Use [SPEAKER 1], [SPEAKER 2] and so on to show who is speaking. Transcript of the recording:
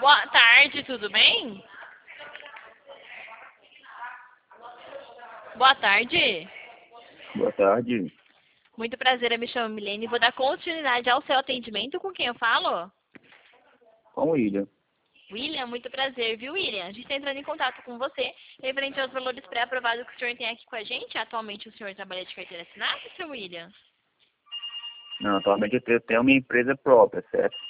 [SPEAKER 1] Boa tarde, tudo bem? Boa tarde.
[SPEAKER 2] Boa tarde,
[SPEAKER 1] Muito prazer, eu me chamo Milene e vou dar continuidade ao seu atendimento. Com quem eu falo?
[SPEAKER 2] com o William.
[SPEAKER 1] William, muito prazer, viu, William? A gente está entrando em contato com você referente aos valores pré-aprovados que o senhor tem aqui com a gente. Atualmente o senhor trabalha de carteira assinada, seu William?
[SPEAKER 2] Não, atualmente eu tenho uma empresa própria, certo?